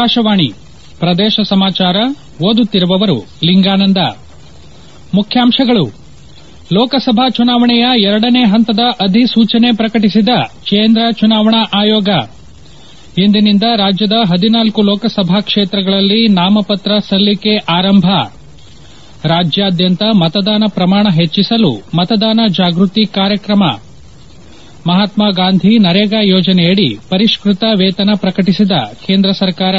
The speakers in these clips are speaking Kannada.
ಆಕಾಶವಾಣಿ ಪ್ರದೇಶ ಸಮಾಚಾರ ಓದುತ್ತಿರುವವರು ಲಿಂಗಾನಂದ. ಮುಖ್ಯಾಂಶಗಳು: ಲೋಕಸಭಾ ಚುನಾವಣೆಯ 2ನೇ ಹಂತದ ಅಧಿಸೂಚನೆ ಪ್ರಕಟಿಸಿದ ಕೇಂದ್ರ ಚುನಾವಣಾ ಆಯೋಗ. ಇಂದಿನಿಂದ ರಾಜ್ಯದ 14 ಲೋಕಸಭಾ ಕ್ಷೇತ್ರಗಳಲ್ಲಿ ನಾಮಪತ್ರ ಸಲ್ಲಿಕೆ ಆರಂಭ. ರಾಜ್ಯಾದ್ಯಂತ ಮತದಾನ ಪ್ರಮಾಣ ಹೆಚ್ಚಿಸಲು ಮತದಾನ ಜಾಗೃತಿ ಕಾರ್ಯಕ್ರಮ. ಮಹಾತ್ಮ ಗಾಂಧಿ ನರೇಗಾ ಯೋಜನೆಯಡಿ ಪರಿಷ್ಕೃತ ವೇತನ ಪ್ರಕಟಿಸಿದ ಕೇಂದ್ರ ಸರ್ಕಾರ.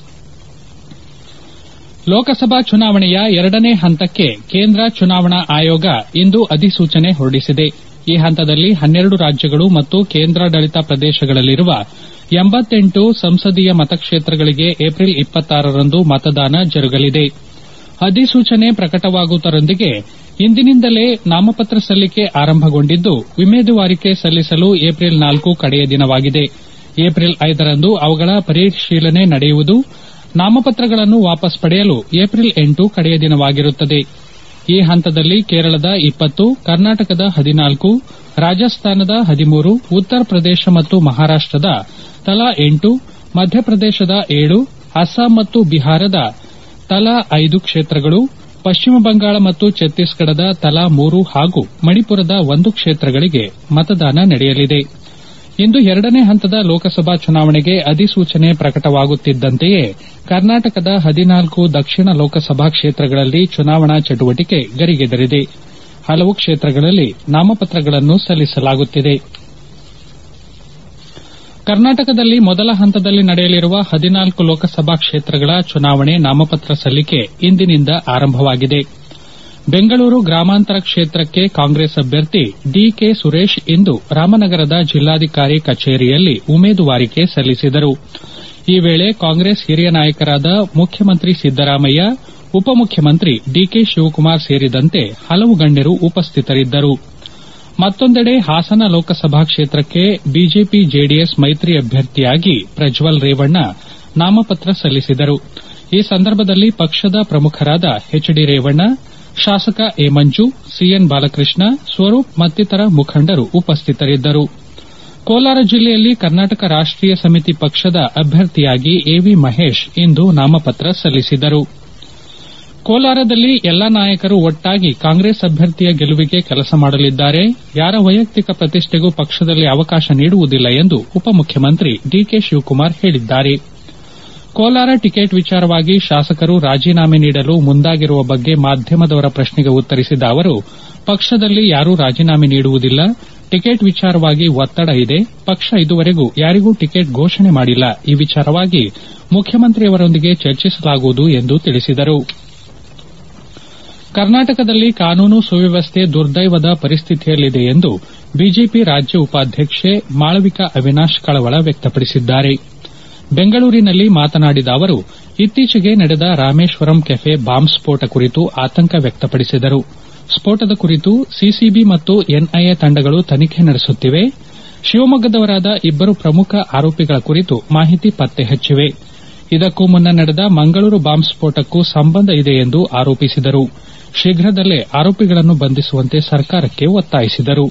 ಲೋಕಸಭಾ ಚುನಾವಣೆಯ 2ನೇ ಹಂತಕ್ಕೆ ಕೇಂದ್ರ ಚುನಾವಣಾ ಆಯೋಗ ಇಂದು ಅಧಿಸೂಚನೆ ಹೊರಡಿಸಿದೆ. ಈ ಹಂತದಲ್ಲಿ 12 ರಾಜ್ಯಗಳು ಮತ್ತು ಕೇಂದ್ರಾಡಳಿತ ಪ್ರದೇಶಗಳಲ್ಲಿರುವ 88 ಸಂಸದೀಯ ಮತಕ್ಷೇತ್ರಗಳಿಗೆ ಏಪ್ರಿಲ್ 26ರಂದು ಮತದಾನ ಜರುಗಲಿದೆ. ಅಧಿಸೂಚನೆ ಪ್ರಕಟವಾಗುವುದರೊಂದಿಗೆ ಇಂದಿನಿಂದಲೇ ನಾಮಪತ್ರ ಸಲ್ಲಿಕೆ ಆರಂಭಗೊಂಡಿದ್ದು, ಉಮೇದುವಾರಿಕೆ ಸಲ್ಲಿಸಲು ಏಪ್ರಿಲ್ 4 ಕಡೆಯ ದಿನವಾಗಿದೆ. ಏಪ್ರಿಲ್ 5ರಂದು ಅವುಗಳ ಪರಿಶೀಲನೆ ನಡೆಯುವುದು. ನಾಮಪತ್ರಗಳನ್ನು ವಾಪಸ್ ಪಡೆಯಲು ಏಪ್ರಿಲ್ 8 ಕಡೆಯ ದಿನವಾಗಿರುತ್ತದೆ. ಈ ಹಂತದಲ್ಲಿ ಕೇರಳದ 20, ಕರ್ನಾಟಕದ 14, ರಾಜಸ್ಥಾನದ 13, ಉತ್ತರ ಪ್ರದೇಶ ಮತ್ತು ಮಹಾರಾಷ್ಟದ ತಲಾ 8, ಮಧ್ಯಪ್ರದೇಶದ 7, ಅಸ್ಸಾಂ ಮತ್ತು ಬಿಹಾರದ ತಲಾ 5 ಕ್ಷೇತ್ರಗಳು, ಪಶ್ಚಿಮ ಬಂಗಾಳ ಮತ್ತು ಛತ್ತೀಸ್ಗಢದ ತಲಾ 3 ಹಾಗೂ ಮಣಿಪುರದ 1 ಕ್ಷೇತ್ರಗಳಿಗೆ ಮತದಾನ ನಡೆಯಲಿದೆ. ಇಂದು 2ನೇ ಹಂತದ ಲೋಕಸಭಾ ಚುನಾವಣೆಗೆ ಅಧಿಸೂಚನೆ ಪ್ರಕಟವಾಗುತ್ತಿದ್ದಂತೆಯೇ ಕರ್ನಾಟಕದ 14 ದಕ್ಷಿಣ ಲೋಕಸಭಾ ಕ್ಷೇತ್ರಗಳಲ್ಲಿ ಚುನಾವಣಾ ಚಟುವಟಿಕೆ ಗರಿಗೆದರಿದೆ. ಹಲವು ಕ್ಷೇತ್ರಗಳಲ್ಲಿ ನಾಮಪತ್ರಗಳನ್ನು ಸಲ್ಲಿಸಲಾಗುತ್ತಿದೆ. ಕರ್ನಾಟಕದಲ್ಲಿ ಮೊದಲ ಹಂತದಲ್ಲಿ ನಡೆಯಲಿರುವ 14 ಲೋಕಸಭಾ ಕ್ಷೇತ್ರಗಳ ಚುನಾವಣೆ ನಾಮಪತ್ರ ಸಲ್ಲಿಕೆ ಇಂದಿನಿಂದ ಆರಂಭವಾಗಿದೆ. ಬೆಂಗಳೂರು ಗ್ರಾಮಾಂತರ ಕ್ಷೇತ್ರಕ್ಕೆ ಕಾಂಗ್ರೆಸ್ ಅಭ್ಯರ್ಥಿ ಡಿಕೆ ಸುರೇಶ್ ಇಂದು ರಾಮನಗರದ ಜಿಲ್ಲಾಧಿಕಾರಿ ಕಚೇರಿಯಲ್ಲಿ ಉಮೇದುವಾರಿಕೆ ಸಲ್ಲಿಸಿದರು. ಈ ವೇಳೆ ಕಾಂಗ್ರೆಸ್ ಹಿರಿಯ ನಾಯಕರಾದ ಮುಖ್ಯಮಂತ್ರಿ ಸಿದ್ದರಾಮಯ್ಯ, ಉಪಮುಖ್ಯಮಂತ್ರಿ ಡಿಕೆ ಶಿವಕುಮಾರ್ ಸೇರಿದಂತೆ ಹಲವು ಗಣ್ಯರು ಉಪಸ್ಥಿತರಿದ್ದರು. ಮತ್ತೊಂದೆಡೆ ಹಾಸನ ಲೋಕಸಭಾ ಕ್ಷೇತ್ರಕ್ಕೆ ಬಿಜೆಪಿ ಜೆಡಿಎಸ್ ಮೈತ್ರಿ ಅಭ್ಯರ್ಥಿಯಾಗಿ ಪ್ರಜ್ವಲ್ ರೇವಣ್ಣ ನಾಮಪತ್ರ ಸಲ್ಲಿಸಿದರು. ಈ ಸಂದರ್ಭದಲ್ಲಿ ಪಕ್ಷದ ಪ್ರಮುಖರಾದ ಎಚ್ ಡಿ ರೇವಣ್ಣ, ಶಾಸಕ ಎ ಮಂಜು, ಸಿಎನ್ ಬಾಲಕೃಷ್ಣ, ಸ್ವರೂಪ್ ಮತ್ತಿತರ ಮುಖಂಡರು ಉಪಸ್ಥಿತರಿದ್ದರು. ಕೋಲಾರ ಜಿಲ್ಲೆಯಲ್ಲಿ ಕರ್ನಾಟಕ ರಾಷ್ಟೀಯ ಸಮಿತಿ ಪಕ್ಷದ ಅಭ್ಯರ್ಥಿಯಾಗಿ ಎವಿ ಮಹೇಶ್ ಇಂದು ನಾಮಪತ್ರ ಸಲ್ಲಿಸಿದರು. ಕೋಲಾರದಲ್ಲಿ ಎಲ್ಲಾ ನಾಯಕರು ಒಟ್ಟಾಗಿ ಕಾಂಗ್ರೆಸ್ ಅಭ್ಯರ್ಥಿಯ ಗೆಲುವಿಗೆ ಕೆಲಸ ಮಾಡಲಿದ್ದಾರೆ. ಯಾರ ವೈಯಕ್ತಿಕ ಪ್ರತಿಷ್ಠೆಗೂ ಪಕ್ಷದಲ್ಲಿ ಅವಕಾಶ ನೀಡುವುದಿಲ್ಲ ಎಂದು ಉಪಮುಖ್ಯಮಂತ್ರಿ ಡಿಕೆ ಶಿವಕುಮಾರ್ ಹೇಳಿದ್ದಾರೆ. ಕೋಲಾರ ಟಿಕೆಟ್ ವಿಚಾರವಾಗಿ ಶಾಸಕರು ರಾಜೀನಾಮೆ ನೀಡಲು ಮುಂದಾಗಿರುವ ಬಗ್ಗೆ ಮಾಧ್ಯಮದವರ ಪ್ರಶ್ನೆಗೆ ಉತ್ತರಿಸಿದ ಅವರು, ಪಕ್ಷದಲ್ಲಿ ಯಾರೂ ರಾಜೀನಾಮೆ ನೀಡುವುದಿಲ್ಲ. ಟಿಕೆಟ್ ವಿಚಾರವಾಗಿ ಒತ್ತಡ ಇದೆ. ಪಕ್ಷ ಇದುವರೆಗೂ ಯಾರಿಗೂ ಟಿಕೆಟ್ ಘೋಷಣೆ ಮಾಡಿಲ್ಲ. ಈ ವಿಚಾರವಾಗಿ ಮುಖ್ಯಮಂತ್ರಿಯವರೊಂದಿಗೆ ಚರ್ಚಿಸಲಾಗುವುದು ಎಂದು ತಿಳಿಸಿದರು. ಕರ್ನಾಟಕದಲ್ಲಿ ಕಾನೂನು ಸುವ್ಯವಸ್ಥೆ ದುರ್ದೈವದ ಪರಿಸ್ಥಿತಿಯಲ್ಲಿದೆ ಎಂದು ಬಿಜೆಪಿ ರಾಜ್ಯ ಉಪಾಧ್ಯಕ್ಷೆ ಮಾಳವಿಕಾ ಅವಿನಾಶ್ ಕಳವಳ ವ್ಯಕ್ತಪಡಿಸಿದ್ದಾರೆ. ಬೆಂಗಳೂರಿನಲ್ಲಿ ಮಾತನಾಡಿದ ಅವರು, ಇತ್ತೀಚೆಗೆ ನಡೆದ ರಾಮೇಶ್ವರಂ ಕೆಫೆ ಬಾಂಬ್ ಸ್ಫೋಟ ಕುರಿತು ಆತಂಕ ವ್ಯಕ್ತಪಡಿಸಿದರು. ಸ್ಫೋಟದ ಕುರಿತು ಸಿಸಿಬಿ ಮತ್ತು ಎನ್ಐಎ ತಂಡಗಳು ತನಿಖೆ ನಡೆಸುತ್ತಿವೆ. ಶಿವಮೊಗ್ಗದವರಾದ 2 ಪ್ರಮುಖ ಆರೋಪಿಗಳ ಕುರಿತು ಮಾಹಿತಿ ಪತ್ತೆ ಹಚ್ಚಿವೆ. ಇದಕ್ಕೂ ಮುನ್ನ ನಡೆದ ಮಂಗಳೂರು ಬಾಂಬ್ ಸ್ಫೋಟಕ್ಕೂ ಸಂಬಂಧ ಇದೆ ಎಂದು ಆರೋಪಿಸಿದರು. ಶೀಘ್ರದಲ್ಲೇ ಆರೋಪಿಗಳನ್ನು ಬಂಧಿಸುವಂತೆ ಸರ್ಕಾರಕ್ಕೆ ಒತ್ತಾಯಿಸಿದರು.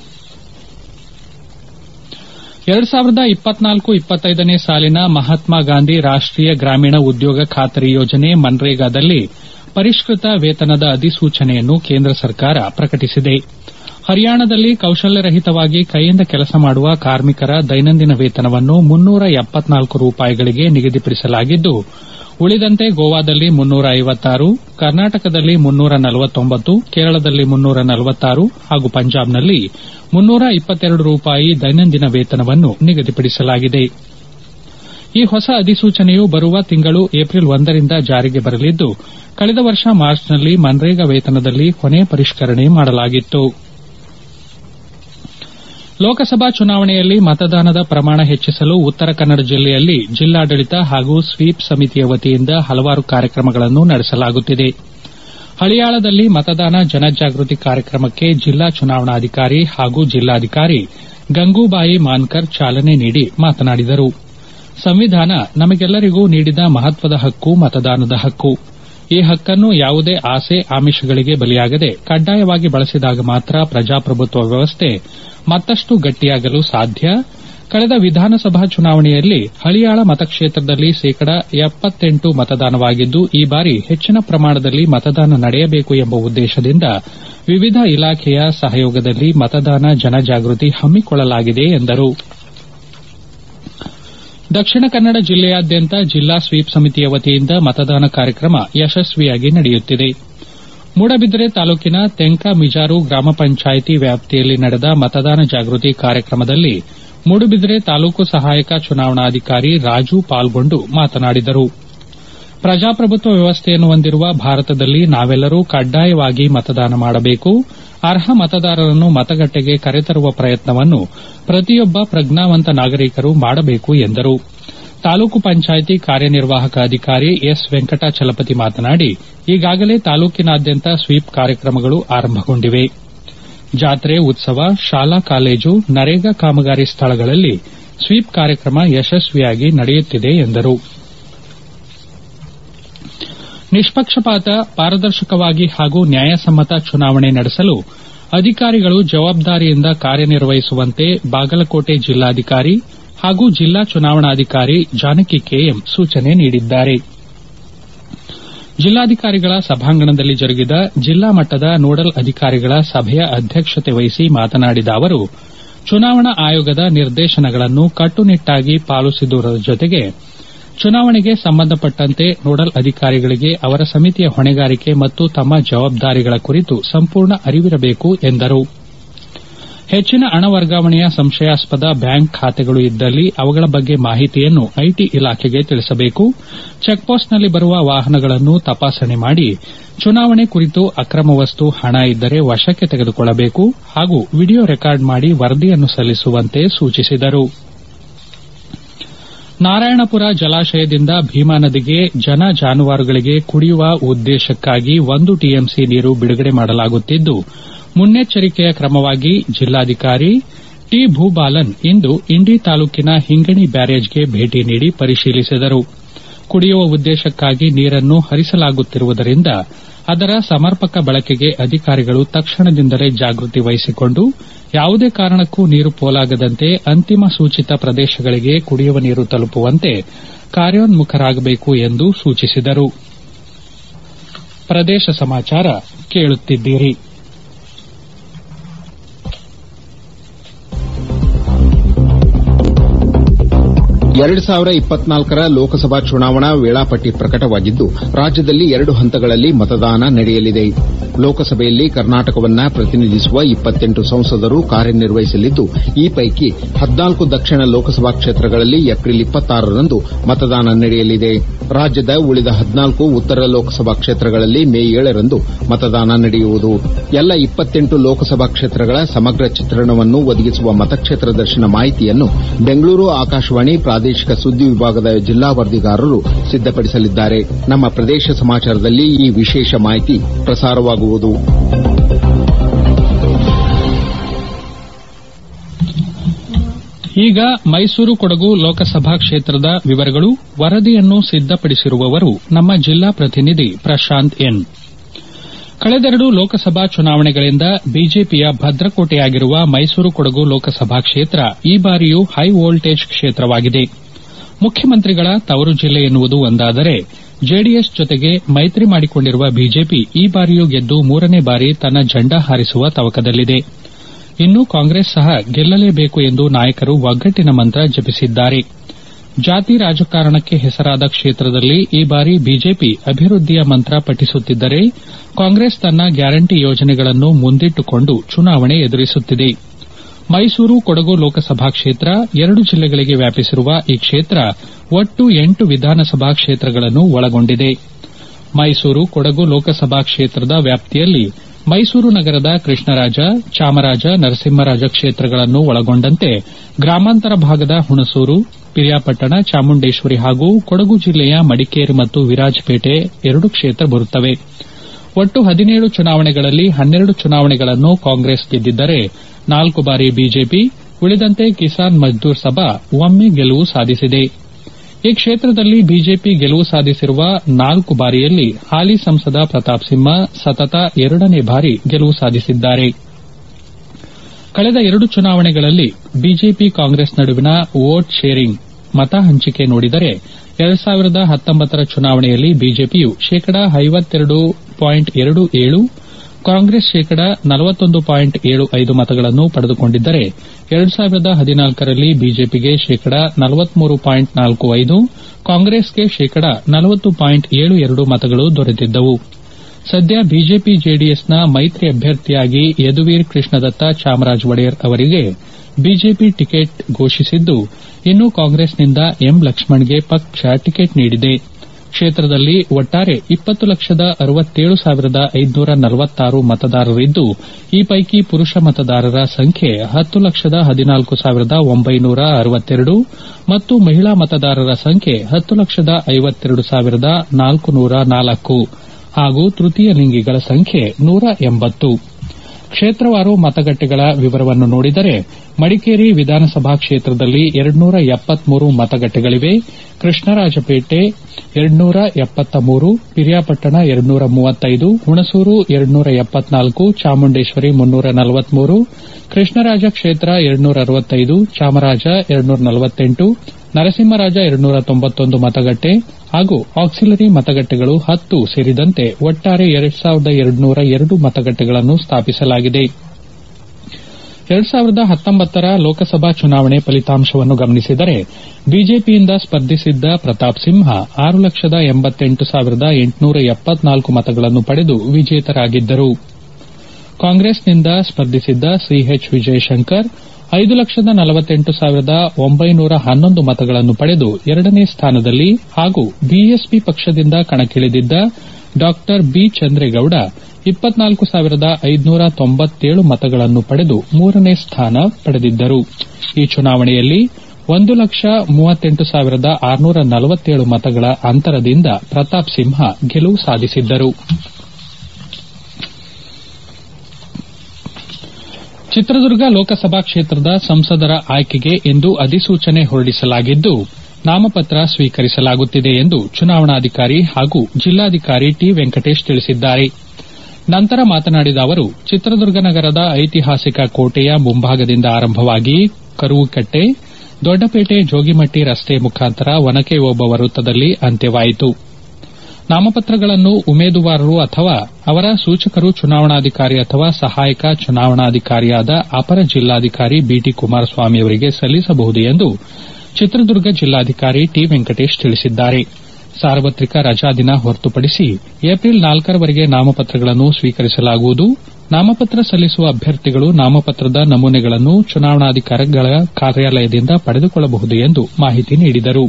2024-25ನೇ ಸಾಲಿನ ಮಹಾತ್ಮ ಗಾಂಧಿ ರಾಷ್ಟೀಯ ಗ್ರಾಮೀಣ ಉದ್ಯೋಗ ಖಾತರಿ ಯೋಜನೆ ಮನ್ರೇಗಾದಲ್ಲಿ ಪರಿಷ್ಕೃತ ವೇತನದ ಅಧಿಸೂಚನೆಯನ್ನು ಕೇಂದ್ರ ಸರ್ಕಾರ ಪ್ರಕಟಿಸಿದೆ. ಹರಿಯಾಣದಲ್ಲಿ ಕೌಶಲ್ಯರಹಿತವಾಗಿ ಕೈಯಿಂದ ಕೆಲಸ ಮಾಡುವ ಕಾರ್ಮಿಕರ ದೈನಂದಿನ ವೇತನವನ್ನು 374 ರೂಪಾಯಿಗಳಿಗೆ ನಿಗದಿಪಡಿಸಲಾಗಿದ್ದು, ಉಳಿದಂತೆ ಗೋವಾದಲ್ಲಿ 356, ಕರ್ನಾಟಕದಲ್ಲಿ 349, ಕೇರಳದಲ್ಲಿ 346 ಹಾಗೂ ಪಂಜಾಬ್ನಲ್ಲಿ 322 ರೂಪಾಯಿ ದೈನಂದಿನ ವೇತನವನ್ನು ನಿಗದಿಪಡಿಸಲಾಗಿದೆ. ಈ ಹೊಸ ಅಧಿಸೂಚನೆಯು ಬರುವ ತಿಂಗಳು ಏಪ್ರಿಲ್ 1ರಿಂದ ಜಾರಿಗೆ ಬರಲಿದ್ದು, ಕಳೆದ ವರ್ಷ ಮಾರ್ಚ್ನಲ್ಲಿ ಮನ್ರೇಗಾ ವೇತನದಲ್ಲಿ ಕೊನೆ ಪರಿಷ್ಕರಣೆ ಮಾಡಲಾಗಿತ್ತು. ಲೋಕಸಭಾ ಚುನಾವಣೆಯಲ್ಲಿ ಮತದಾನದ ಪ್ರಮಾಣ ಹೆಚ್ಚಿಸಲು ಉತ್ತರ ಕನ್ನಡ ಜಿಲ್ಲೆಯಲ್ಲಿ ಜಿಲ್ಲಾಡಳಿತ ಹಾಗೂ ಸ್ವೀಪ್ ಸಮಿತಿಯ ವತಿಯಿಂದ ಹಲವಾರು ಕಾರ್ಯಕ್ರಮಗಳನ್ನು ನಡೆಸಲಾಗುತ್ತಿದೆ. ಹಳಿಯಾಳದಲ್ಲಿ ಮತದಾನ ಜನಜಾಗೃತಿ ಕಾರ್ಯಕ್ರಮಕ್ಕೆ ಜಿಲ್ಲಾ ಚುನಾವಣಾಧಿಕಾರಿ ಹಾಗೂ ಜಿಲ್ಲಾಧಿಕಾರಿ ಗಂಗೂಬಾಯಿ ಮಾನ್ಕರ್ ಚಾಲನೆ ನೀಡಿ ಮಾತನಾಡಿದರು. ಸಂವಿಧಾನ ನಮಗೆಲ್ಲರಿಗೂ ನೀಡಿದ ಮಹತ್ವದ ಹಕ್ಕು ಮತದಾನದ ಹಕ್ಕು. ಈ ಹಕ್ಕನ್ನು ಯಾವುದೇ ಆಸೆ ಆಮಿಷಗಳಿಗೆ ಬಲಿಯಾಗದೆ ಕಡ್ಡಾಯವಾಗಿ ಬಳಸಿದಾಗ ಮಾತ್ರ ಪ್ರಜಾಪ್ರಭುತ್ವ ವ್ಯವಸ್ಥೆ ಮತ್ತಷ್ಟು ಗಟ್ಟಿಯಾಗಲು ಸಾಧ್ಯ. ಕಳೆದ ವಿಧಾನಸಭಾ ಚುನಾವಣೆಯಲ್ಲಿ ಹಳಿಯಾಳ ಮತಕ್ಷೇತ್ರದಲ್ಲಿ ಶೇಕಡಾ 78 ಮತದಾನವಾಗಿದ್ದು ಈ ಬಾರಿ ಹೆಚ್ಚಿನ ಪ್ರಮಾಣದಲ್ಲಿ ಮತದಾನ ನಡೆಯಬೇಕು ಎಂಬ ಉದ್ದೇಶದಿಂದ ವಿವಿಧ ಇಲಾಖೆಯ ಸಹಯೋಗದಲ್ಲಿ ಮತದಾನ ಜನಜಾಗೃತಿ ಹಮ್ಮಿಕೊಳ್ಳಲಾಗಿದೆ ಎಂದರು. ದಕ್ಷಿಣ ಕನ್ನಡ ಜಿಲ್ಲೆಯಾದ್ಯಂತ ಜಿಲ್ಲಾ ಸ್ವೀಪ್ ಸಮಿತಿಯ ವತಿಯಿಂದ ಮತದಾನ ಕಾರ್ಯಕ್ರಮ ಯಶಸ್ವಿಯಾಗಿ ನಡೆಯುತ್ತಿದೆ. ಮೂಡಬಿದರೆ ತಾಲೂಕಿನ ತೆಂಕ ಮಿಜಾರು ಗ್ರಾಮ ಪಂಚಾಯಿತಿ ವ್ಯಾಪ್ತಿಯಲ್ಲಿ ನಡೆದ ಮತದಾನ ಜಾಗೃತಿ ಕಾರ್ಯಕ್ರಮದಲ್ಲಿ ಮೂಡಬಿದರೆ ತಾಲೂಕು ಸಹಾಯಕ ಚುನಾವಣಾಧಿಕಾರಿ ರಾಜು ಪಾಲ್ಗೊಂಡು ಮಾತನಾಡಿದರು. ಪ್ರಜಾಪ್ರಭುತ್ವ ವ್ಯವಸ್ಥೆಯನ್ನು ಹೊಂದಿರುವ ಭಾರತದಲ್ಲಿ ನಾವೆಲ್ಲರೂ ಕಡ್ಡಾಯವಾಗಿ ಮತದಾನ ಮಾಡಬೇಕು. ಅರ್ಹ ಮತದಾರರನ್ನು ಮತಗಟ್ಟೆಗೆ ಕರೆತರುವ ಪ್ರಯತ್ನವನ್ನು ಪ್ರತಿಯೊಬ್ಬ ಪ್ರಜ್ಞಾವಂತ ನಾಗರಿಕರು ಮಾಡಬೇಕು ಎಂದರು. ತಾಲೂಕು ಪಂಚಾಯಿತಿ ಕಾರ್ಯನಿರ್ವಾಹಕ ಅಧಿಕಾರಿ ಎಸ್ ವೆಂಕಟಾಚಲಪತಿ ಮಾತನಾಡಿ, ಈಗಾಗಲೇ ತಾಲೂಕಿನಾದ್ಯಂತ ಸ್ವೀಪ್ ಕಾರ್ಯಕ್ರಮಗಳು ಆರಂಭಗೊಂಡಿವೆ. ಜಾತ್ರೆ, ಉತ್ಸವ, ಶಾಲಾ ಕಾಲೇಜು, ನರೇಗಾ ಕಾಮಗಾರಿ ಸ್ಥಳಗಳಲ್ಲಿ ಸ್ವೀಪ್ ಕಾರ್ಯಕ್ರಮ ಯಶಸ್ವಿಯಾಗಿ ನಡೆಯುತ್ತಿದೆ ಎಂದರು. ನಿಷ್ಪಕ್ಷಪಾತ, ಪಾರದರ್ಶಕವಾಗಿ ಹಾಗೂ ನ್ಯಾಯಸಮ್ಮತ ಚುನಾವಣೆ ನಡೆಸಲು ಅಧಿಕಾರಿಗಳು ಜವಾಬ್ದಾರಿಯಿಂದ ಕಾರ್ಯನಿರ್ವಹಿಸುವಂತೆ ಬಾಗಲಕೋಟೆ ಜಿಲ್ಲಾಧಿಕಾರಿ ಹಾಗೂ ಜಿಲ್ಲಾ ಚುನಾವಣಾಧಿಕಾರಿ ಜಾನಕಿ ಕೆಎಂ ಸೂಚನೆ ನೀಡಿದ್ದಾರೆ. ಜಿಲ್ಲಾಧಿಕಾರಿಗಳ ಸಭಾಂಗಣದಲ್ಲಿ ಜರುಗಿದ ಜಿಲ್ಲಾ ಮಟ್ಟದ ನೋಡಲ್ ಅಧಿಕಾರಿಗಳ ಸಭೆಯ ಅಧ್ಯಕ್ಷತೆ ವಹಿಸಿ ಮಾತನಾಡಿದ ಅವರು, ಚುನಾವಣಾ ಆಯೋಗದ ನಿರ್ದೇಶನಗಳನ್ನು ಕಟ್ಟುನಿಟ್ಟಾಗಿ ಪಾಲಿಸುವುದರ ಜೊತೆಗೆ ಚುನಾವಣೆಗೆ ಸಂಬಂಧಪಟ್ಟಂತೆ ನೋಡಲ್ ಅಧಿಕಾರಿಗಳಿಗೆ ಅವರ ಸಮಿತಿಯ ಹೊಣೆಗಾರಿಕೆ ಮತ್ತು ತಮ್ಮ ಜವಾಬ್ದಾರಿಗಳ ಕುರಿತು ಸಂಪೂರ್ಣ ಅರಿವಿರಬೇಕು ಎಂದರು. ಹೆಚ್ಚಿನ ಹಣ ವರ್ಗಾವಣೆಯ ಸಂಶಯಾಸ್ಪದ ಬ್ಯಾಂಕ್ ಖಾತೆಗಳು ಇದ್ದಲ್ಲಿ ಅವುಗಳ ಬಗ್ಗೆ ಮಾಹಿತಿಯನ್ನು ಐಟಿ ಇಲಾಖೆಗೆ ತಿಳಿಸಬೇಕು. ಚೆಕ್ಪೋಸ್ಟ್ನಲ್ಲಿ ಬರುವ ವಾಹನಗಳನ್ನು ತಪಾಸಣೆ ಮಾಡಿ ಚುನಾವಣೆ ಕುರಿತು ಅಕ್ರಮ ವಸ್ತು, ಹಣ ಇದ್ದರೆ ವಶಕ್ಕೆ ತೆಗೆದುಕೊಳ್ಳಬೇಕು ಹಾಗೂ ವಿಡಿಯೋ ರೆಕಾರ್ಡ್ ಮಾಡಿ ವರದಿಯನ್ನು ಸಲ್ಲಿಸುವಂತೆ ಸೂಚಿಸಿದರು. ನಾರಾಯಣಪುರ ಜಲಾಶಯದಿಂದ ಭೀಮಾ ನದಿಗೆ ಜನ ಜಾನುವಾರುಗಳಿಗೆ ಕುಡಿಯುವ ಉದ್ದೇಶಕ್ಕಾಗಿ 1 ಟಿಎಂಸಿ ನೀರು ಬಿಡುಗಡೆ ಮಾಡಲಾಗುತ್ತಿದ್ದು, ಮುನ್ನೆಚ್ಚರಿಕೆಯ ಕ್ರಮವಾಗಿ ಜಿಲ್ಲಾಧಿಕಾರಿ ಟಿ ಭೂಬಾಲನ್ ಇಂದು ಇಂಡಿ ತಾಲೂಕಿನ ಹಿಂಗಣಿ ಬ್ಯಾರೇಜ್ಗೆ ಭೇಟಿ ನೀಡಿ ಪರಿಶೀಲಿಸಿದರು. ಕುಡಿಯುವ ಉದ್ದೇಶಕ್ಕಾಗಿ ನೀರನ್ನು ಹರಿಸಲಾಗುತ್ತಿರುವುದರಿಂದ ಅದರ ಸಮರ್ಪಕ ಬಳಕೆಗೆ ಅಧಿಕಾರಿಗಳು ತಕ್ಷಣದಿಂದಲೇ ಜಾಗೃತಿ ವಹಿಸಿಕೊಂಡು ಯಾವುದೇ ಕಾರಣಕ್ಕೂ ನೀರು ಪೋಲಾಗದಂತೆ ಅಂತಿಮ ಸೂಚಿತ ಪ್ರದೇಶಗಳಿಗೆ ಕುಡಿಯುವ ನೀರು ತಲುಪುವಂತೆ ಕಾರ್ಯೋನ್ಮುಖರಾಗಬೇಕು ಎಂದು ಸೂಚಿಸಿದರು. ಪ್ರದೇಶ ಸಮಾಚಾರ ಕೇಳುತ್ತಿದ್ದೀರಿ. ಎರಡು 2024ರ ಲೋಕಸಭಾ ಚುನಾವಣಾ ವೇಳಾಪಟ್ಟಿ ಪ್ರಕಟವಾಗಿದ್ದು, ರಾಜ್ಯದಲ್ಲಿ 2 ಹಂತಗಳಲ್ಲಿ ಮತದಾನ ನಡೆಯಲಿದೆ. ಲೋಕಸಭೆಯಲ್ಲಿ ಕರ್ನಾಟಕವನ್ನ ಪ್ರತಿನಿಧಿಸುವ 28 ಸಂಸದರು ಕಾರ್ಯನಿರ್ವಹಿಸಲಿದ್ದು, ಈ ಪೈಕಿ 14 ದಕ್ಷಿಣ ಲೋಕಸಭಾ ಕ್ಷೇತ್ರಗಳಲ್ಲಿ ಏಪ್ರಿಲ್ 26ರಂದು ಮತದಾನ ನಡೆಯಲಿದೆ. ರಾಜ್ಯದ ಉಳಿದ 14 ಉತ್ತರ ಲೋಕಸಭಾ ಕ್ಷೇತ್ರಗಳಲ್ಲಿ ಮೇ 7ರಂದು ಮತದಾನ ನಡೆಯುವುದು. ಎಲ್ಲ 28 ಲೋಕಸಭಾ ಕ್ಷೇತ್ರಗಳ ಸಮಗ್ರ ಚಿತ್ರಣವನ್ನು ಒದಗಿಸುವ ಮತಕ್ಷೇತ್ರ ದರ್ಶನ ಮಾಹಿತಿಯನ್ನು ಬೆಂಗಳೂರು ಆಕಾಶವಾಣಿ ಪ್ರಾದೇಶಿಕ ಸುದ್ದಿ ವಿಭಾಗದ ಜಿಲ್ಲಾ ವರದಿಗಾರರು ಸಿದ್ದಪಡಿಸಲಿದ್ದಾರೆ. ನಮ್ಮ ಪ್ರದೇಶ ಸಮಾಚಾರದಲ್ಲಿ ಈ ವಿಶೇಷ ಮಾಹಿತಿ ಪ್ರಸಾರವಾಗುವುದು. ಈಗ ಮೈಸೂರು ಕೊಡಗು ಲೋಕಸಭಾ ಕ್ಷೇತ್ರದ ವಿವರಗಳು. ವರದಿಯನ್ನು ಸಿದ್ದಪಡಿಸಿರುವವರು ನಮ್ಮ ಜಿಲ್ಲಾ ಪ್ರತಿನಿಧಿ ಪ್ರಶಾಂತ್ ಎನ್. ಕಳೆದೆರಡು ಲೋಕಸಭಾ ಚುನಾವಣೆಗಳಿಂದ ಬಿಜೆಪಿಯ ಭದ್ರಕೋಟೆಯಾಗಿರುವ ಮೈಸೂರು ಕೊಡಗು ಲೋಕಸಭಾ ಕ್ಷೇತ್ರ ಈ ಬಾರಿಯೂ ಹೈ ವೋಲ್ಟೇಜ್ ಕ್ಷೇತ್ರವಾಗಿದೆ. ಮುಖ್ಯಮಂತ್ರಿಗಳ ತವರು ಜಿಲ್ಲೆ ಎನ್ನುವುದು ಒಂದಾದರೆ, ಜೆಡಿಎಸ್ ಜೊತೆಗೆ ಮೈತ್ರಿ ಮಾಡಿಕೊಂಡಿರುವ ಬಿಜೆಪಿ ಈ ಬಾರಿಯೂ ಗೆದ್ದು 3ನೇ ಬಾರಿ ತನ್ನ ಜೆಂಡಾ ಹಾರಿಸುವ ತವಕದಲ್ಲಿದೆ. ಇನ್ನು ಕಾಂಗ್ರೆಸ್ ಸಹ ಗೆಲ್ಲಲೇಬೇಕು ಎಂದು ನಾಯಕರು ಒಗ್ಗಟ್ಟಿನ ಮಂತ್ರ ಜಪಿಸಿದ್ದಾರೆ. ಜಾತಿ ರಾಜಕಾರಣಕ್ಕೆ ಹೆಸರಾದ ಕ್ಷೇತ್ರದಲ್ಲಿ ಈ ಬಾರಿ ಬಿಜೆಪಿ ಅಭಿವೃದ್ಧಿಯ ಮಂತ್ರ ಪಠಿಸುತ್ತಿದ್ದರೆ, ಕಾಂಗ್ರೆಸ್ ತನ್ನ ಗ್ಯಾರಂಟಿ ಯೋಜನೆಗಳನ್ನು ಮುಂದಿಟ್ಟುಕೊಂಡು ಚುನಾವಣೆ ಎದುರಿಸುತ್ತಿದೆ. ಮೈಸೂರು ಕೊಡಗು ಲೋಕಸಭಾ ಕ್ಷೇತ್ರ 2 ಜಿಲ್ಲೆಗಳಿಗೆ ವ್ಯಾಪಿಸಿರುವ ಈ ಕ್ಷೇತ್ರ ಒಟ್ಟು 8 ವಿಧಾನಸಭಾ ಕ್ಷೇತ್ರಗಳನ್ನು ಒಳಗೊಂಡಿದೆ. ಮೈಸೂರು ಕೊಡಗು ಲೋಕಸಭಾ ಕ್ಷೇತ್ರದ ವ್ಯಾಪ್ತಿಯಲ್ಲಿ ಮೈಸೂರು ನಗರದ ಕೃಷ್ಣರಾಜ, ಚಾಮರಾಜ, ನರಸಿಂಹರಾಜ ಕ್ಷೇತ್ರಗಳನ್ನು ಒಳಗೊಂಡಂತೆ ಗ್ರಾಮಾಂತರ ಭಾಗದ ಹುಣಸೂರು, ಪಿರಿಯಾಪಟ್ಟಣ, ಚಾಮುಂಡೇಶ್ವರಿ ಹಾಗೂ ಕೊಡಗು ಜಿಲ್ಲೆಯ ಮಡಿಕೇರಿ ಮತ್ತು ವಿರಾಜಪೇಟೆ 2 ಕ್ಷೇತ್ರ ಬರುತ್ತವೆ. ಒಟ್ಟು 17 ಚುನಾವಣೆಗಳಲ್ಲಿ 12 ಚುನಾವಣೆಗಳನ್ನು ಕಾಂಗ್ರೆಸ್ ಗೆದ್ದಿದ್ದರೆ 4 ಬಾರಿ ಬಿಜೆಪಿ, ಉಳಿದಂತೆ ಕಿಸಾನ್ ಮಜ್ದೂರ್ ಸಭಾ ಒಮ್ಮೆ ಗೆಲುವು ಸಾಧಿಸಿದೆ. ಈ ಕ್ಷೇತ್ರದಲ್ಲಿ ಬಿಜೆಪಿ ಗೆಲುವು ಸಾಧಿಸಿರುವ 4 ಬಾರಿಯಲ್ಲಿ ಹಾಲಿ ಸಂಸದ ಪ್ರತಾಪ್ ಸಿಂಹ ಸತತ 2ನೇ ಬಾರಿ ಗೆಲುವು ಸಾಧಿಸಿದ್ದಾರೆ. ಕಳೆದ 2 ಚುನಾವಣೆಗಳಲ್ಲಿ ಬಿಜೆಪಿ ಕಾಂಗ್ರೆಸ್ ನಡುವಿನ ವೋಟ್ ಶೇರಿಂಗ್ ಮತ ಹಂಚಿಕೆ ನೋಡಿದರೆ 2019ರ ಚುನಾವಣೆಯಲ್ಲಿ ಬಿಜೆಪಿಯು ಶೇಕಡಾ 52.27, ಕಾಂಗ್ರೆಸ್ ಶೇಕಡಾ 41.75 ಮತಗಳನ್ನು ಪಡೆದುಕೊಂಡಿದ್ದರೆ 2014ರಲ್ಲಿ ಬಿಜೆಪಿಗೆ ಶೇಕಡಾ 43.45, ಕಾಂಗ್ರೆಸ್ಗೆ ಶೇಕಡಾ 40.72 ಮತಗಳು ದೊರೆತಿದ್ದವು. ಸದ್ಯ ಬಿಜೆಪಿ ಜೆಡಿಎಸ್ನ ಮೈತ್ರಿ ಅಭ್ಯರ್ಥಿಯಾಗಿ ಯದುವೀರ್ ಕೃಷ್ಣದತ್ತ ಚಾಮರಾಜ ಒಡೆಯರ್ ಅವರಿಗೆ ಬಿಜೆಪಿ ಟಿಕೆಟ್ ಘೋಷಿಸಿದ್ದು, ಇನ್ನು ಕಾಂಗ್ರೆಸ್ನಿಂದ ಎಂ ಲಕ್ಷ್ಮಣ್ಗೆ ಪಕ್ಷ ಟಿಕೆಟ್ ನೀಡಿದೆ. ಕ್ಷೇತ್ರದಲ್ಲಿ ಒಟ್ಟಾರೆ 20,67,546 ಮತದಾರರಿದ್ದು, ಈ ಪೈಕಿ ಪುರುಷ ಮತದಾರರ ಸಂಖ್ಯೆ 10,14,962 ಮತ್ತು ಮಹಿಳಾ ಮತದಾರರ ಸಂಖ್ಯೆ 10,52,404 ಹಾಗೂ ತೃತೀಯ ಲಿಂಗಿಗಳ ಸಂಖ್ಯೆ 180. ಕ್ಷೇತ್ರವಾರು ಮತಗಟ್ಟೆಗಳ ವಿವರವನ್ನು ನೋಡಿದರೆ ಮಡಿಕೇರಿ ವಿಧಾನಸಭಾ ಕ್ಷೇತ್ರದಲ್ಲಿ 273 ಮತಗಟ್ಟೆಗಳಿವೆ. ಕೃಷ್ಣರಾಜಪೇಟೆ 273, ಪಿರಿಯಾಪಟ್ಟಣ 235, ಹುಣಸೂರು 274, ಚಾಮುಂಡೇಶ್ವರಿ 343, ಕೃಷ್ಣರಾಜ ಕ್ಷೇತ್ರ 265, ಚಾಮರಾಜ 248, ನರಸಿಂಹರಾಜ 291 ಮತಗಟ್ಟೆ ಹಾಗೂ ಆಕ್ಸಿಲರಿ ಮತಗಟ್ಟೆಗಳು 10 ಸೇರಿದಂತೆ ಒಟ್ಟಾರೆ 2,202 ಮತಗಟ್ಟೆಗಳನ್ನು ಸ್ಥಾಪಿಸಲಾಗಿದೆ. 2019ರ ಲೋಕಸಭಾ ಚುನಾವಣೆ ಫಲಿತಾಂಶವನ್ನು ಗಮನಿಸಿದರೆ ಬಿಜೆಪಿಯಿಂದ ಸ್ಪರ್ಧಿಸಿದ್ದ ಪ್ರತಾಪ್ ಸಿಂಹ 6,88,874 ಮತಗಳನ್ನು ಪಡೆದು ವಿಜೇತರಾಗಿದ್ದರು. ಕಾಂಗ್ರೆಸ್ನಿಂದ ಸ್ಪರ್ಧಿಸಿದ್ದ ಸಿಎಚ್ ವಿಜಯಶಂಕರ್ 5,48,911 ಮತಗಳನ್ನು ಪಡೆದು ಎರಡನೇ ಸ್ಥಾನದಲ್ಲಿ ಹಾಗೂ ಬಿಎಸ್ಪಿ ಪಕ್ಷದಿಂದ ಕಣಕ್ಕಿಳಿದಿದ್ದ ಡಾ ಬಿ ಚಂದ್ರೇಗೌಡ 24,597 ಮತಗಳನ್ನು ಪಡೆದು ಮೂರನೇ ಸ್ಥಾನ ಪಡೆದಿದ್ದರು. ಈ ಚುನಾವಣೆಯಲ್ಲಿ 1,38,647 ಮತಗಳ ಅಂತರದಿಂದ ಪ್ರತಾಪ್ ಸಿಂಹ ಗೆಲುವು ಸಾಧಿಸಿದ್ದರು. ಚಿತ್ರದುರ್ಗ ಲೋಕಸಭಾ ಕ್ಷೇತ್ರದ ಸಂಸದರ ಆಯ್ಕೆಗೆ ಇಂದು ಅಧಿಸೂಚನೆ ಹೊರಡಿಸಲಾಗಿದ್ದು, ನಾಮಪತ್ರ ಸ್ವೀಕರಿಸಲಾಗುತ್ತಿದೆ ಎಂದು ಚುನಾವಣಾಧಿಕಾರಿ ಹಾಗೂ ಜಿಲ್ಲಾಧಿಕಾರಿ ಟಿ ವೆಂಕಟೇಶ್ ತಿಳಿಸಿದ್ದಾರೆ. ನಂತರ ಮಾತನಾಡಿದ ಅವರು, ಚಿತ್ರದುರ್ಗ ನಗರದ ಐತಿಹಾಸಿಕ ಕೋಟೆಯ ಮುಂಭಾಗದಿಂದ ಆರಂಭವಾಗಿ ಕರುವುಕಟ್ಟೆ, ದೊಡ್ಡಪೇಟೆ, ಜೋಗಿಮಟ್ಟಿ ರಸ್ತೆ ಮುಖಾಂತರ ಒನಕೆ ಓಬವ್ವ ವೃತ್ತದಲ್ಲಿ ಅಂತ್ಯವಾಯಿತು. ನಾಮಪತ್ರಗಳನ್ನು ಉಮೇದುವಾರರು ಅಥವಾ ಅವರ ಸೂಚಕರು ಚುನಾವಣಾಧಿಕಾರಿ ಅಥವಾ ಸಹಾಯಕ ಚುನಾವಣಾಧಿಕಾರಿಯಾದ ಅಪರ ಜಿಲ್ಲಾಧಿಕಾರಿ ಬಿಟಿ ಕುಮಾರಸ್ವಾಮಿ ಅವರಿಗೆ ಸಲ್ಲಿಸಬಹುದು ಎಂದು ಚಿತ್ರದುರ್ಗ ಜಿಲ್ಲಾಧಿಕಾರಿ ಟಿ ವೆಂಕಟೇಶ್ ತಿಳಿಸಿದ್ದಾರೆ. ಸಾರ್ವತ್ರಿಕ ರಜಾ ದಿನ ಹೊರತುಪಡಿಸಿ ಏಪ್ರಿಲ್ 4ರವರೆಗೆ ನಾಮಪತ್ರಗಳನ್ನು ಸ್ವೀಕರಿಸಲಾಗುವುದು. ನಾಮಪತ್ರ ಸಲ್ಲಿಸುವ ಅಭ್ಯರ್ಥಿಗಳು ನಾಮಪತ್ರದ ನಮೂನೆಗಳನ್ನು ಚುನಾವಣಾಧಿಕಾರಿಗಳ ಕಾರ್ಯಾಲಯದಿಂದ ಪಡೆದುಕೊಳ್ಳಬಹುದು ಎಂದು ಮಾಹಿತಿ ನೀಡಿದರು.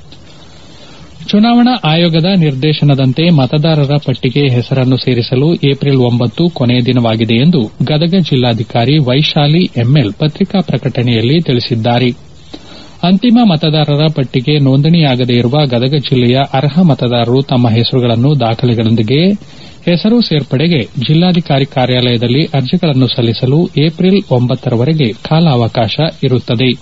ಚುನಾವಣಾ ಆಯೋಗದ ನಿರ್ದೇಶನದಂತೆ ಮತದಾರರ ಪಟ್ಟಿಗೆ ಹೆಸರನ್ನು ಸೇರಿಸಲು ಏಪ್ರಿಲ್ 9 ಕೊನೆಯ ದಿನವಾಗಿದೆ ಎಂದು ಗದಗ ಜಿಲ್ಲಾಧಿಕಾರಿ ವೈಶಾಲಿ ಎಂಎಲ್ ಪತ್ರಿಕಾ ಪ್ರಕಟಣೆಯಲ್ಲಿ ತಿಳಿಸಿದ್ದಾರೆ. ಅಂತಿಮ ಮತದಾರರ ಪಟ್ಟಿಗೆ ನೋಂದಣಿಯಾಗದೇ ಇರುವ ಗದಗ ಜಿಲ್ಲೆಯ ಅರ್ಹ ಮತದಾರರು ತಮ್ಮ ಹೆಸರುಗಳನ್ನು ದಾಖಲೆಗಳೊಂದಿಗೆ ಹೆಸರು ಸೇರ್ಪಡೆಗೆ ಜಿಲ್ಲಾಧಿಕಾರಿ ಕಾರ್ಯಾಲಯದಲ್ಲಿ ಅರ್ಜಿಗಳನ್ನು ಸಲ್ಲಿಸಲು ಏಪ್ರಿಲ್ 9ರವರೆಗೆ ಕಾಲಾವಕಾಶ ಇರುತ್ತದೆ.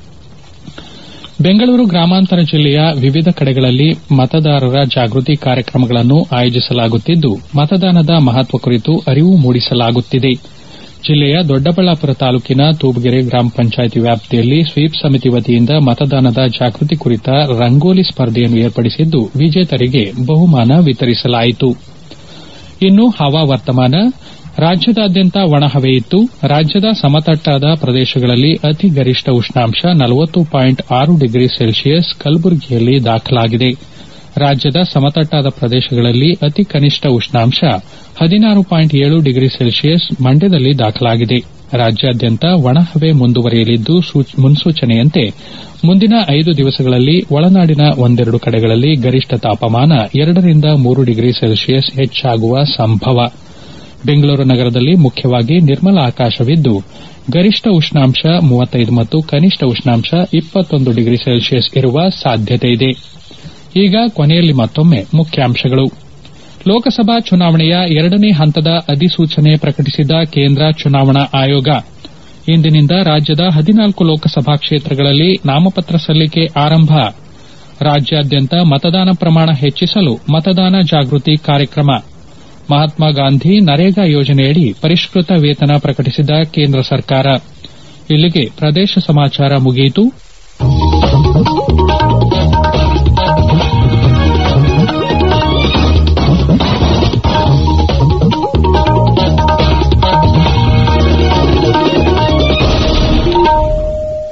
ಬೆಂಗಳೂರು ಗ್ರಾಮಾಂತರ ಜಿಲ್ಲೆಯ ವಿವಿಧ ಕಡೆಗಳಲ್ಲಿ ಮತದಾರರ ಜಾಗೃತಿ ಕಾರ್ಯಕ್ರಮಗಳನ್ನು ಆಯೋಜಿಸಲಾಗುತ್ತಿದ್ದು, ಮತದಾನದ ಮಹತ್ವ ಕುರಿತು ಅರಿವು ಮೂಡಿಸಲಾಗುತ್ತಿದೆ. ಜಿಲ್ಲೆಯ ದೊಡ್ಡಬಳ್ಳಾಪುರ ತಾಲೂಕಿನ ತೂಬಗೆರೆ ಗ್ರಾಮ ಪಂಚಾಯಿತಿ ವ್ಯಾಪ್ತಿಯಲ್ಲಿ ಸ್ವೀಪ್ ಸಮಿತಿ ವತಿಯಿಂದ ಮತದಾನದ ಜಾಗೃತಿ ಕುರಿತ ರಂಗೋಲಿ ಸ್ಪರ್ಧೆಯನ್ನು ಏರ್ಪಡಿಸಿದ್ದು, ವಿಜೇತರಿಗೆ ಬಹುಮಾನ ವಿತರಿಸಲಾಯಿತು. ಇನ್ನು ಹವಾವರ್ತಮಾನ. ರಾಜ್ಯದಾದ್ಯಂತ ಒಣಹವೆ ಇತ್ತು. ರಾಜ್ಯದ ಸಮತಟ್ಟಾದ ಪ್ರದೇಶಗಳಲ್ಲಿ ಅತಿ ಗರಿಷ್ಠ ಉಷ್ಣಾಂಶ 40.6 ಡಿಗ್ರಿ ಸೆಲ್ಸಿಯಸ್ ಕಲಬುರಗಿಯಲ್ಲಿ ದಾಖಲಾಗಿದೆ. ರಾಜ್ಯದ ಸಮತಟ್ಟಾದ ಪ್ರದೇಶಗಳಲ್ಲಿ ಅತಿ ಕನಿಷ್ಠ ಉಷ್ಣಾಂಶ 16.7 ಡಿಗ್ರಿ ಸೆಲ್ಸಿಯಸ್ ಮಂಡ್ಯದಲ್ಲಿ ದಾಖಲಾಗಿದೆ. ರಾಜ್ಯಾದ್ಯಂತ ಒಣಹವೆ ಮುಂದುವರಿಯಲಿದ್ದು, ಮುನ್ಸೂಚನೆಯಂತೆ ಮುಂದಿನ 5 ದಿವಸಗಳಲ್ಲಿ ಒಳನಾಡಿನ ಒಂದೆರಡು ಕಡೆಗಳಲ್ಲಿ ಗರಿಷ್ಠ ತಾಪಮಾನ 2 ರಿಂದ 3 ಡಿಗ್ರಿ ಸೆಲ್ಸಿಯಸ್ ಹೆಚ್ಚಾಗುವ ಸಂಭವ. ಬೆಂಗಳೂರು ನಗರದಲ್ಲಿ ಮುಖ್ಯವಾಗಿ ನಿರ್ಮಲ ಆಕಾಶವಿದ್ದು, ಗರಿಷ್ಠ ಉಷ್ಣಾಂಶ 35 ಮತ್ತು ಕನಿಷ್ಠ ಉಷ್ಣಾಂಶ 21 ಡಿಗ್ರಿ ಸೆಲ್ಸಿಯಸ್ ಇರುವ ಸಾಧ್ಯತೆಯಿದೆ. ಈಗ ಕೊನೆಯಲ್ಲಿ ಮತ್ತೊಮ್ಮೆ ಮುಖ್ಯಾಂಶಗಳು. ಲೋಕಸಭಾ ಚುನಾವಣೆಯ 2ನೇ ಹಂತದ ಅಧಿಸೂಚನೆ ಪ್ರಕಟಿಸಿದ ಕೇಂದ್ರ ಚುನಾವಣಾ ಆಯೋಗ. ಇಂದಿನಿಂದ ರಾಜ್ಯದ 14 ಲೋಕಸಭಾ ಕ್ಷೇತ್ರಗಳಲ್ಲಿ ನಾಮಪತ್ರ ಸಲ್ಲಿಕೆ ಆರಂಭ. ರಾಜ್ಯಾದ್ಯಂತ ಮತದಾನ ಪ್ರಮಾಣ ಹೆಚ್ಚಿಸಲು ಮತದಾನ ಜಾಗೃತಿ ಕಾರ್ಯಕ್ರಮ. ಮಹಾತ್ಮ ಗಾಂಧಿ ನರೇಗಾ ಯೋಜನೆಯಡಿ ಪರಿಷ್ಕೃತ ವೇತನ ಪ್ರಕಟಿಸಿದ ಕೇಂದ್ರ ಸರ್ಕಾರ. ಇಲ್ಲಿಗೆ ಪ್ರದೇಶ ಸಮಾಚಾರ ಮುಗಿಯಿತು.